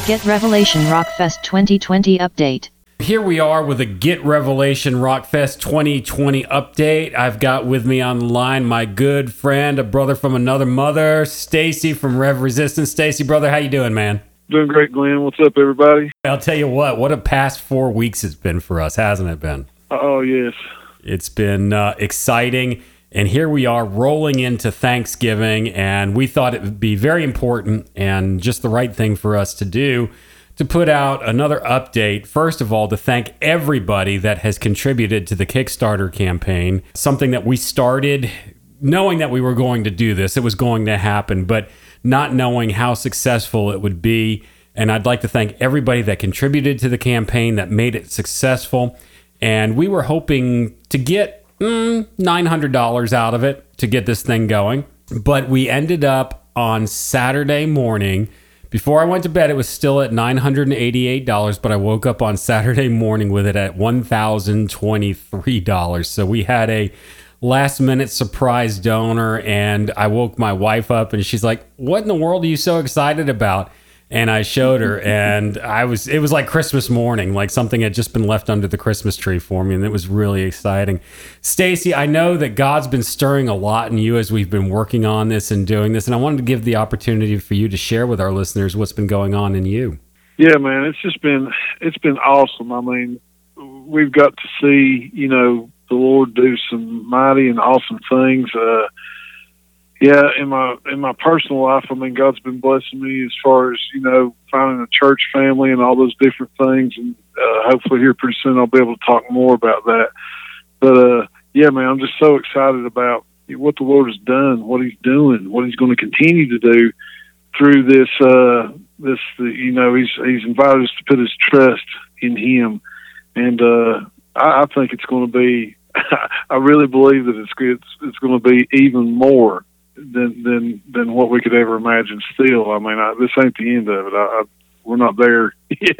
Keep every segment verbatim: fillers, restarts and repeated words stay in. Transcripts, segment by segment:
Get Revelation Rockfest twenty twenty update. Here we are with a Get Revelation Rockfest twenty twenty update. I've got with me on the line my good friend, a brother from another mother, Stacy from Rev Resistance. Stacy, brother, how you doing, man? Doing great, Glenn. What's up, everybody? I'll tell you what, what a past four weeks it's been for us, hasn't it been? Oh, yes. It's been uh, exciting. And here we are rolling into Thanksgiving, and we thought it would be very important and just the right thing for us to do to put out another update. First of all, to thank everybody that has contributed to the Kickstarter campaign, something that we started knowing that we were going to do this. It was going to happen, but not knowing how successful it would be. And I'd like to thank everybody that contributed to the campaign, that made it successful. And we were hoping to get Mm, nine hundred dollars out of it to get this thing going. But we ended up on Saturday morning. Before I went to bed, it was still at nine hundred eighty-eight dollars, but I woke up on Saturday morning with it at one thousand twenty-three dollars. So we had a last minute surprise donor, and I woke my wife up and she's like, "What in the world are you so excited about?" And I showed her, and I was, it was like Christmas morning, like something had just been left under the Christmas tree for me, and it was really exciting. Stacy, I know that God's been stirring a lot in you as we've been working on this and doing this, and I wanted to give the opportunity for you to share with our listeners what's been going on in you. Yeah, man, it's just been, it's been awesome. I mean, we've got to see, you know, the Lord do some mighty and awesome things. Uh, Yeah, in my in my personal life, I mean, God's been blessing me as far as, you know, finding a church family and all those different things. And uh, hopefully here pretty soon I'll be able to talk more about that. But, uh, yeah, man, I'm just so excited about what the Lord has done, what he's doing, what he's going to continue to do through this, uh, this, you know, he's, he's invited us to put his trust in him. And uh, I, I think it's going to be, I really believe that it's, it's, it's going to be even more than than than what we could ever imagine. Still, I mean, I, this ain't the end of it. I, I, we're not there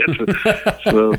yet. so,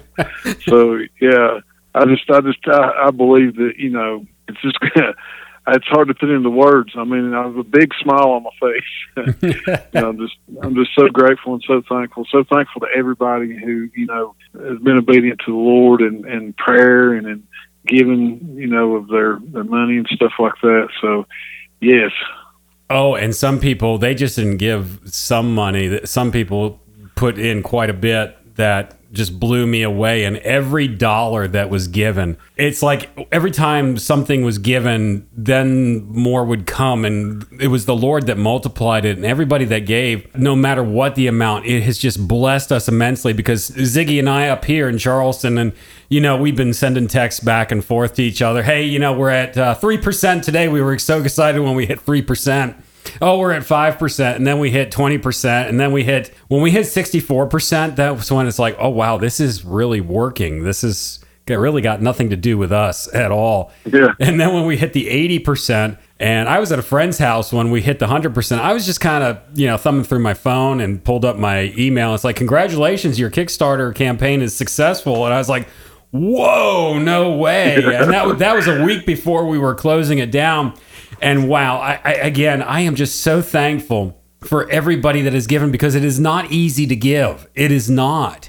so yeah, I just, I just, I, I believe that, you know, it's just, it's hard to put into words. I mean, I have a big smile on my face. you know, I'm just, I'm just so grateful and so thankful. So thankful to everybody who, you know, has been obedient to the Lord and, and prayer and, and giving, you know, of their, their money and stuff like that. So, yes. Oh, and some people, they just didn't give some money. Some people put in quite a bit that just blew me away. And every dollar that was given, it's like every time something was given, then more would come. And it was the Lord that multiplied it. And everybody that gave, no matter what the amount, it has just blessed us immensely, because Ziggy and I up here in Charleston, and, you know, we've been sending texts back and forth to each other. Hey, you know, we're at uh, three percent today. We were so excited when we hit three percent. Oh, we're at five percent, and then we hit twenty percent, and then we hit, when we hit sixty-four percent, that was when it's like, oh, wow, this is really working. This is it really got nothing to do with us at all. Yeah. And then when we hit the eighty percent, and I was at a friend's house when we hit the one hundred percent, I was just kind of, you know, thumbing through my phone and pulled up my email. It's like, congratulations, your Kickstarter campaign is successful. And I was like, whoa, no way. And that, that was a week before we were closing it down. And wow, I, I, again, I am just so thankful for everybody that has given, because it is not easy to give. It is not.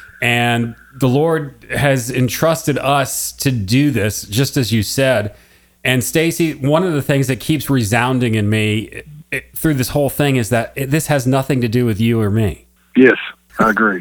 And the Lord has entrusted us to do this, just as you said. And Stacy, one of the things that keeps resounding in me it, through this whole thing is that it, this has nothing to do with you or me. Yes, I agree.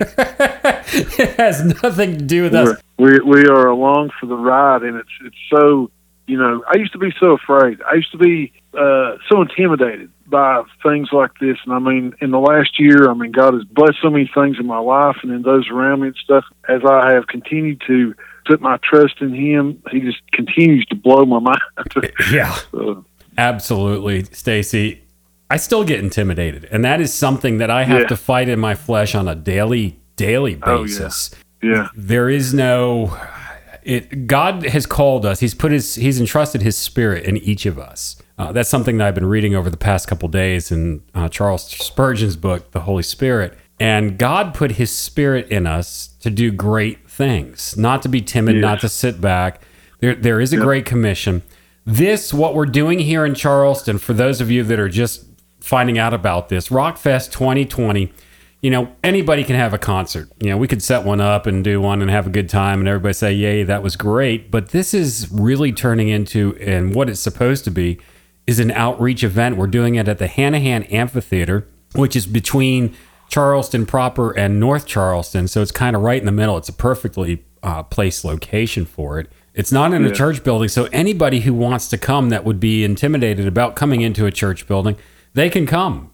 It has nothing to do with us. We're, we we are along for the ride, and it's it's so, you know, I used to be so afraid. I used to be uh, so intimidated by things like this. And I mean, in the last year, I mean, God has blessed so many things in my life and in those around me and stuff. As I have continued to put my trust in him, he just continues to blow my mind. Yeah, so. Absolutely, Stacy. I still get intimidated, and that is something that I have yeah. to fight in my flesh on a daily, daily basis. Oh, yeah. yeah. There is no... It, God has called us. He's put his, he's entrusted his spirit in each of us. Uh, that's something that I've been reading over the past couple days in uh, Charles Spurgeon's book, The Holy Spirit. And God put his spirit in us to do great things, not to be timid, yes. not to sit back. There, there is a yep. great commission. This, what we're doing here in Charleston, for those of you that are just finding out about this, Rockfest twenty twenty, you know, anybody can have a concert. You know, we could set one up and do one and have a good time and everybody say, yay, that was great. But this is really turning into, and what it's supposed to be, is an outreach event. We're doing it at the Hanahan Amphitheater, which is between Charleston proper and North Charleston. So it's kind of right in the middle. It's a perfectly uh, placed location for it. It's not in Yeah. a church building. So anybody who wants to come that would be intimidated about coming into a church building, they can come.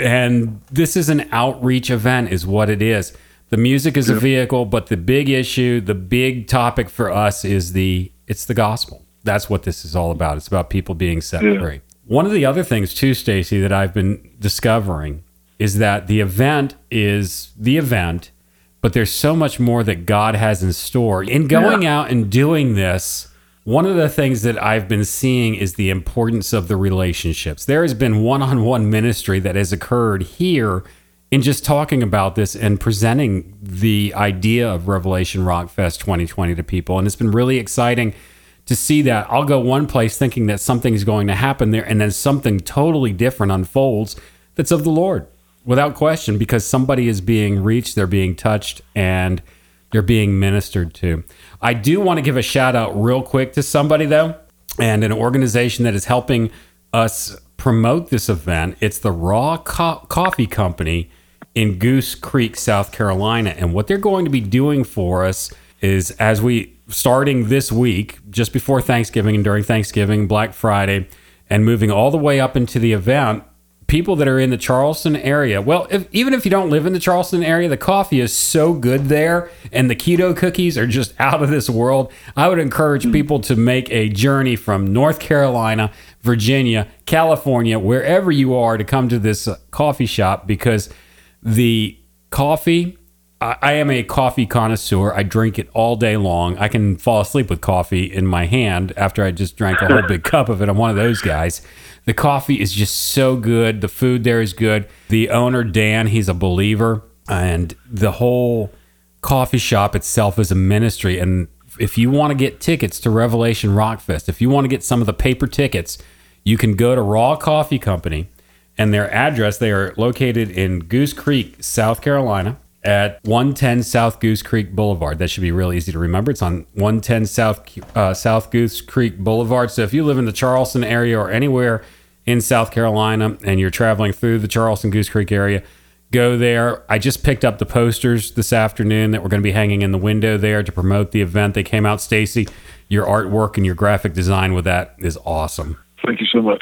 And this is an outreach event is what it is. The music is a vehicle, but the big issue, the big topic for us is the, it's the gospel. That's what this is all about. It's about people being set Yeah. free. One of the other things too, Stacy, that I've been discovering is that the event is the event, but there's so much more that God has in store. In going Yeah. out and doing this, one of the things that I've been seeing is the importance of the relationships. There has been one-on-one ministry that has occurred here in just talking about this and presenting the idea of Revelation Rock Fest twenty twenty to people. And it's been really exciting to see that. I'll go one place thinking that something's going to happen there, and then something totally different unfolds that's of the Lord, without question, because somebody is being reached, they're being touched, and they're being ministered to. I do want to give a shout out real quick to somebody, though, and an organization that is helping us promote this event. It's the Raw Co- Coffee Company in Goose Creek, South Carolina. And what they're going to be doing for us is, as we, starting this week, just before Thanksgiving and during Thanksgiving, Black Friday, and moving all the way up into the event, people that are in the Charleston area, well, if, even if you don't live in the Charleston area, the coffee is so good there, and the keto cookies are just out of this world. I would encourage people to make a journey from North Carolina, Virginia, California, wherever you are, to come to this uh, coffee shop, because the coffee, I, I am a coffee connoisseur. I drink it all day long. I can fall asleep with coffee in my hand after I just drank a whole big cup of it. I'm one of those guys. The coffee is just so good. The food there is good. The owner, Dan, he's a believer. And the whole coffee shop itself is a ministry. And if you want to get tickets to Revelation Rock Fest, if you want to get some of the paper tickets, you can go to Raw Coffee Company. And their address, they are located in Goose Creek, South Carolina, at one ten South Goose Creek Boulevard. That should be really easy to remember. It's on one ten South uh, South Goose Creek Boulevard. So if you live in the Charleston area or anywhere in South Carolina and you're traveling through the Charleston Goose Creek area, go there. I just picked up the posters this afternoon that we're going to be hanging in the window there to promote the event. They came out, Stacy. Your artwork and your graphic design with that is awesome. Thank you so much.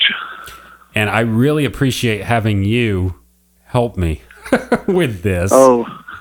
And I really appreciate having you help me with this. Oh,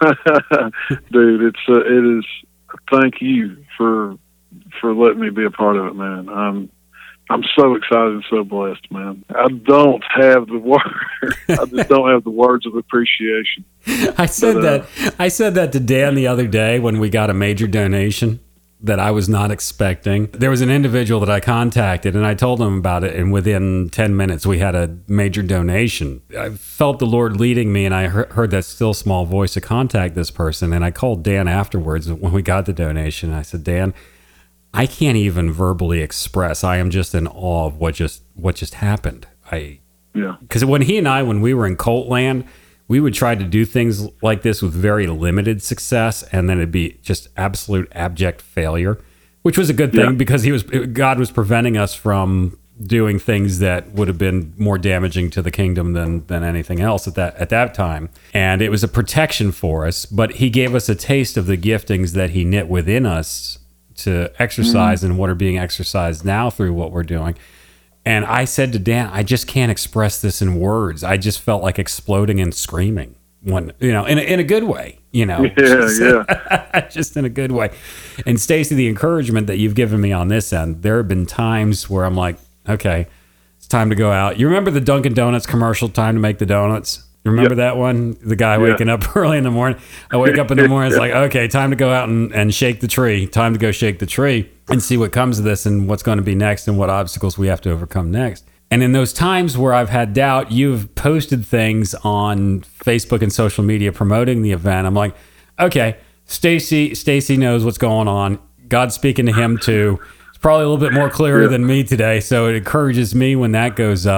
dude, it's uh, it is. Thank you for for letting me be a part of it, man. I'm I'm so excited and so blessed, man. I don't have the word. I just don't have the words of appreciation. I said but, uh, that. I said that to Dan the other day when we got a major donation that I was not expecting. There was an individual that I contacted, and I told him about it, and within ten minutes we had a major donation. I felt the Lord leading me, and I he- heard that still small voice to contact this person, and I called Dan afterwards when we got the donation. I said, Dan, I can't even verbally express. I am just in awe of what just what just happened. I Yeah. Because when he and I, when we were in Colt Land, we would try to do things like this with very limited success, and then it'd be just absolute abject failure, which was a good thing Yeah. because he was God was preventing us from doing things that would have been more damaging to the kingdom than than anything else at that at that time. And it was a protection for us, but he gave us a taste of the giftings that he knit within us to exercise mm. and what are being exercised now through what we're doing. And I said to Dan, I just can't express this in words. I just felt like exploding and screaming, when you know, in a, in a good way, you know, Yeah, just, yeah. just in a good way. And Stacy, the encouragement that you've given me on this end, there have been times where I'm like, okay, it's time to go out. You remember the Dunkin' Donuts commercial, time to make the donuts? You remember Yep. that one? The guy Yeah. waking up early in the morning. I wake up in the morning, it's like, okay, time to go out and, and shake the tree. Time to go shake the tree and see what comes of this and what's going to be next and what obstacles we have to overcome next. And in those times where I've had doubt, you've posted things on Facebook and social media promoting the event. I'm like, okay, Stacy, Stacy knows what's going on. God's speaking to him too. It's probably a little bit more clearer Yeah. than me today. So it encourages me when that goes up.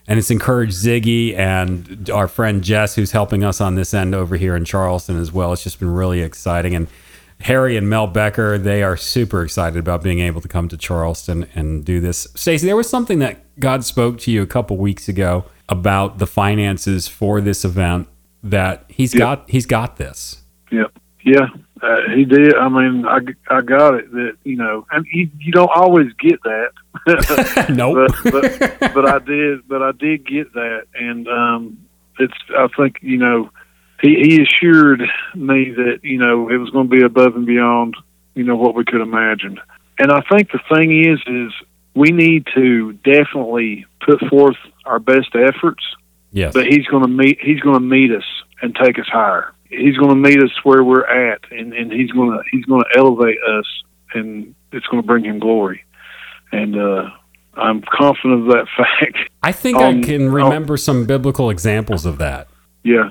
and it's encouraged Ziggy and our friend Jess, who's helping us on this end over here in Charleston as well. It's just been really exciting. And Harry and Mel Becker, they are super excited about being able to come to Charleston and do this. Stacey, there was something that God spoke to you a couple weeks ago about the finances for this event, that he's Yep. got he's got this. Yeah, yeah, uh, he did. I mean, I, I got it. That you know, and you, you don't always get that. Nope. but, but but I did. But I did get that, and um, it's. I think you know, he he assured me that you know it was going to be above and beyond you know what we could imagine. And I think the thing is, is we need to definitely put forth our best efforts. Yes. But he's going to meet. He's going to meet us and take us higher. He's going to meet us where we're at, and, and he's going to he's going to elevate us, and it's going to bring him glory. And uh, I'm confident of that fact. I think Um, I can remember some biblical examples of that. Yeah.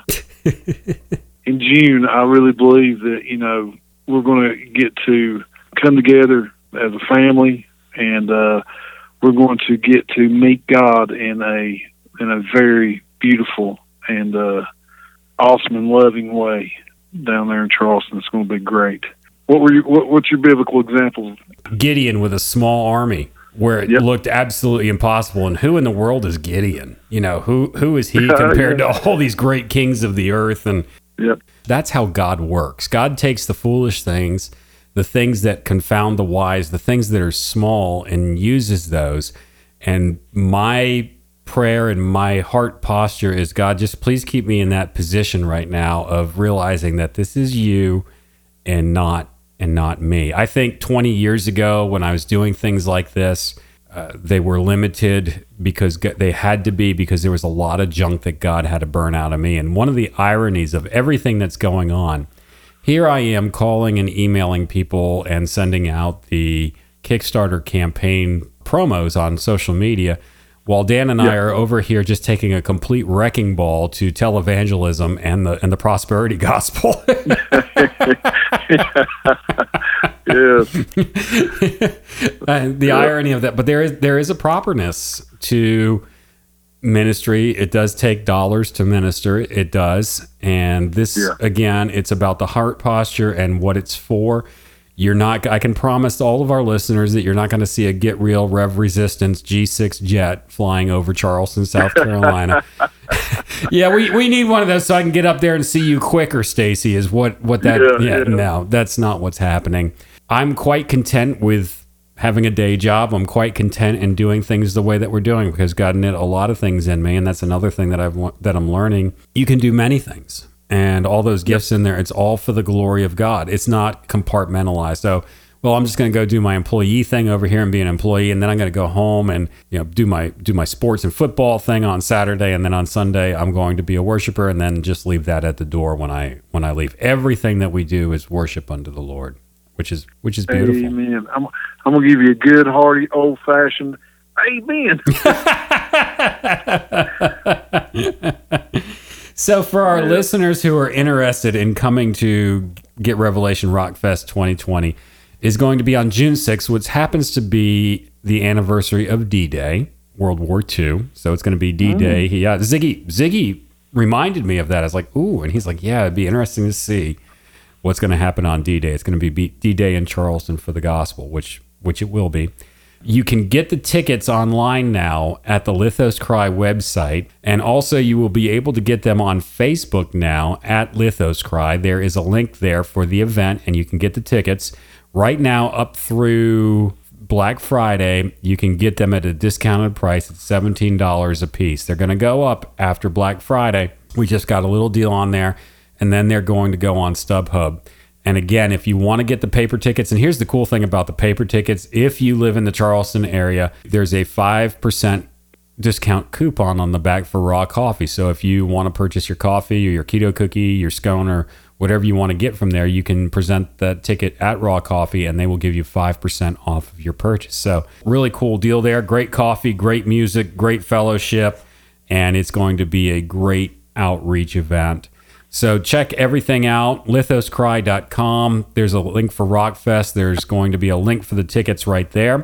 In June, I really believe that you know we're going to get to come together as a family, and uh, we're going to get to meet God in a in a very beautiful and uh, awesome and loving way down there in Charleston. It's going to be great. What were you, what, what's your biblical examples? Gideon with a small army where it Yep. looked absolutely impossible. And who in the world is Gideon? You know, who who is he compared Yeah. to all these great kings of the earth? And Yep. that's how God works. God takes the foolish things, the things that confound the wise, the things that are small, and uses those. And my prayer and my heart posture is, God, just please keep me in that position right now of realizing that this is you and not and not me. I think twenty years ago when I was doing things like this, uh, they were limited because g- they had to be, because there was a lot of junk that God had to burn out of me. And one of the ironies of everything that's going on, here I am calling and emailing people and sending out the Kickstarter campaign promos on social media, while Dan and I Yeah. are over here just taking a complete wrecking ball to televangelism and the and the prosperity gospel. Yes. Uh, the Yeah. irony of that, but there is there is a properness to ministry. It does take dollars to minister. It does, and this Yeah. again, it's about the heart posture and what it's for. You're not. I can promise all of our listeners that you're not going to see a Get Real Rev Resistance G six jet flying over Charleston, South Carolina. Yeah, we, we need one of those so I can get up there and see you quicker, Stacey, is what, what that, Yeah, yeah, yeah. no, that's not what's happening. I'm quite content with having a day job. I'm quite content in doing things the way that we're doing, because God knit a lot of things in me. And that's another thing that I've, wa- that I'm learning. You can do many things, and all those gifts in there, it's all for the glory of God. It's not compartmentalized. So, well, I'm just going to go do my employee thing over here and be an employee, and then I'm going to go home and you know do my do my sports and football thing on Saturday, and then on Sunday I'm going to be a worshiper, and then just leave that at the door when I when I leave. Everything that we do is worship unto the Lord, which is which is beautiful. Amen. I'm I'm gonna give you a good, hearty, old fashioned amen. So for our listeners who are interested in coming to Get Revelation Rockfest twenty twenty, is going to be on June sixth, which happens to be the anniversary of D-Day, World War Two. So it's going to be D-Day. He, yeah, Ziggy Ziggy reminded me of that. I was like, ooh, and he's like, yeah, it'd be interesting to see what's going to happen on D-Day. It's going to be D-Day in Charleston for the gospel, which which it will be. You can get the tickets online now at the Lithos Cry website, and also you will be able to get them on Facebook now at Lithos Cry. There is a link there for the event, and you can get the tickets right now up through Black Friday. You can get them at a discounted price at seventeen dollars a piece. They're going to go up after Black Friday. We just got a little deal on there, and then they're going to go on StubHub. And again, if you want to get the paper tickets, and here's the cool thing about the paper tickets, if you live in the Charleston area, there's a five percent discount coupon on the back for raw coffee. So if you want to purchase your coffee or your keto cookie, your scone, or whatever you want to get from there, you can present that ticket at Raw Coffee, and they will give you five percent off of your purchase. So really cool deal there. Great coffee, great music, great fellowship, and it's going to be a great outreach event. So check everything out, lithos cry dot com. There's a link for Rockfest. There's going to be a link for the tickets right there.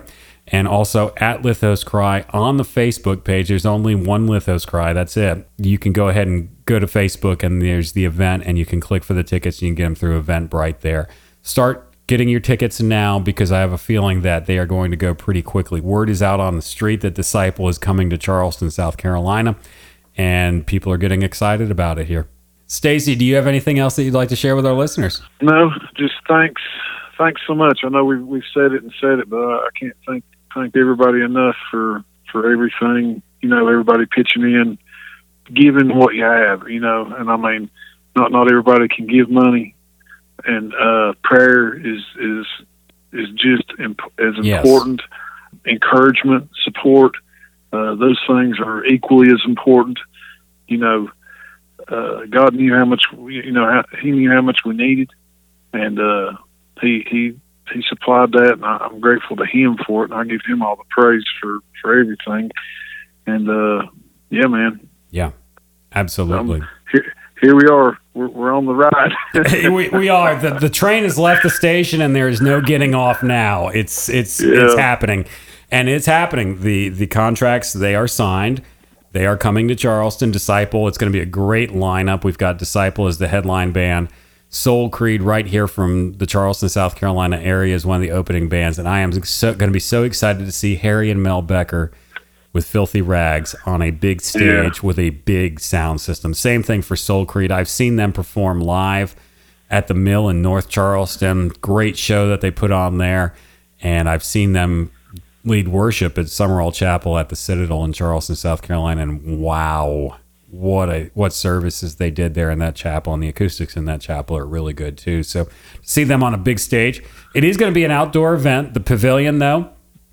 and also at Lithos Cry on the Facebook page. There's only one Lithos Cry. That's it. You can go ahead and go to Facebook, and there's the event, and you can click for the tickets, and you can get them through Eventbrite there. Start getting your tickets now, because I have a feeling that they are going to go pretty quickly. Word is out on the street that Disciple is coming to Charleston, South Carolina, and people are getting excited about it here. Stacy, do you have anything else that you'd like to share with our listeners? No, just thanks. Thanks so much. I know we've, we've said it and said it, but I can't thank, thank everybody enough for, for everything. You know, everybody pitching in, giving what you have, you know, and I mean, not, not everybody can give money, and, uh, prayer is, is, is just imp- as Yes. important. Encouragement, support, uh, those things are equally as important. You know, uh, God knew how much, we, you know, how, he knew how much we needed, and, uh, He he he supplied that, and I, I'm grateful to him for it, and I give him all the praise for, for everything. And uh, yeah, man. Yeah, absolutely. Um, here, here we are. We're, we're on the ride. we, we are. The, the train has left the station, and there is no getting off now. It's it's Yeah. it's happening, and it's happening. The the contracts, they are signed. They are coming to Charleston. Disciple. It's going to be a great lineup. We've got Disciple as the headline band. Soul Creed right here from the Charleston, South Carolina area is one of the opening bands, and I am so, going to be so excited to see Harry and Mel Becker with Filthy Rags on a big stage Yeah. with a big sound system. Same thing for Soul Creed. I've seen them perform live at the Mill in North Charleston. Great show that they put on there, and I've seen them lead worship at Summerall Chapel at the Citadel in Charleston, South Carolina, and wow. What a what services they did there in that chapel, and the acoustics in that chapel are really good too. So to see them on a big stage. It is going to be an outdoor event. The pavilion, though,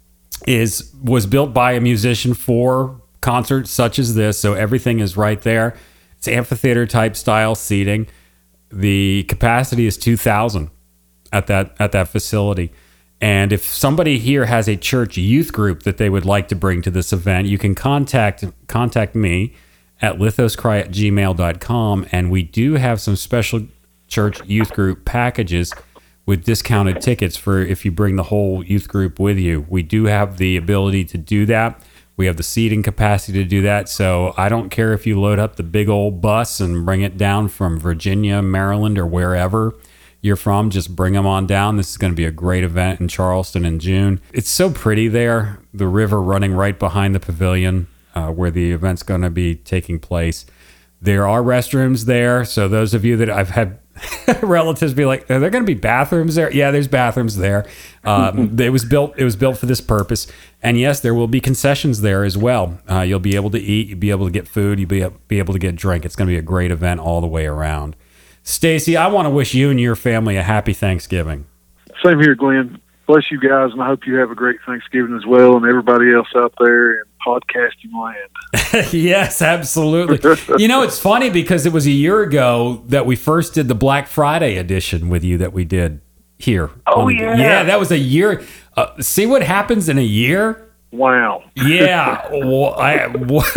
is was built by a musician for concerts such as this. So everything is right there. It's amphitheater type style seating. The capacity is two thousand at that at that facility. And if somebody here has a church youth group that they would like to bring to this event, you can contact contact me at lithoscry at gmail dot com, and we do have some special church youth group packages with discounted tickets for if you bring the whole youth group with you. We do have the ability to do that. We have the seating capacity to do that, so I don't care if you load up the big old bus and bring it down from Virginia, Maryland, or wherever you're from. Just bring them on down. This is going to be a great event in Charleston in June. It's so pretty there, the river running right behind the pavilion. Uh, where the event's going to be taking place. There are restrooms there, so those of you that I've had relatives be like, "Are there going to be bathrooms there?" Yeah, there's bathrooms there. Um, it was built. It was built for this purpose, and yes, there will be concessions there as well. Uh, you'll be able to eat. You'll be able to get food. You'll be be able to get drink. It's going to be a great event all the way around. Stacy, I want to wish you and your family a happy Thanksgiving. Same here, Glenn. Bless you guys, and I hope you have a great Thanksgiving as well, and everybody else out there in podcasting land. Yes, absolutely. You know, it's funny because it was a year ago that we first did the Black Friday edition with you that we did here. Oh, the, yeah. Yeah, that was a year. Uh, see what happens in a year? Wow. Yeah. well, I,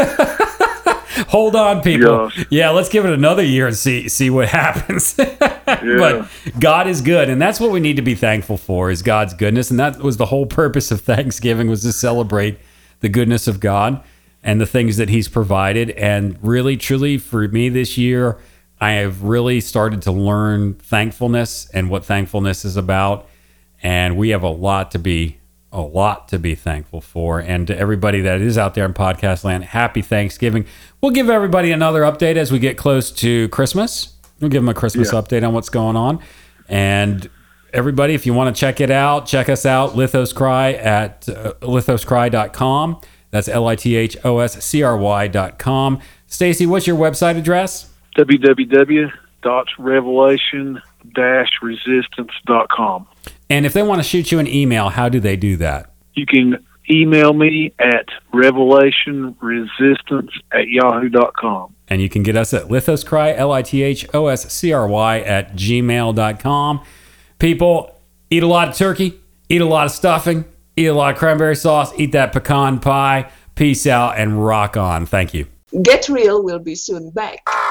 hold on, people. Yes. Yeah, let's give it another year and see see what happens. Yeah. But God is good, and that's what we need to be thankful for is God's goodness. And that was the whole purpose of Thanksgiving, was to celebrate the goodness of God and the things that he's provided. And really, truly, for me this year, I have really started to learn thankfulness and what thankfulness is about. And we have a lot to be a lot to be thankful for. And to everybody that is out there in podcast land, happy Thanksgiving. We'll give everybody another update as we get close to Christmas. We'll give them a Christmas Yeah. update on what's going on. And everybody, if you want to check it out, check us out, Lithos Cry at uh, lithos cry dot com. That's L I T H O S C R Y dot com. Stacy, what's your website address? w w w dot revelation dash resistance dot com. And if they want to shoot you an email, how do they do that? You can email me at revelation resistance at yahoo dot com. And you can get us at lithoscry, L I T H O S C R Y, at gmail dot com. People, eat a lot of turkey, eat a lot of stuffing, eat a lot of cranberry sauce, eat that pecan pie. Peace out and rock on. Thank you. Get Real will be soon back.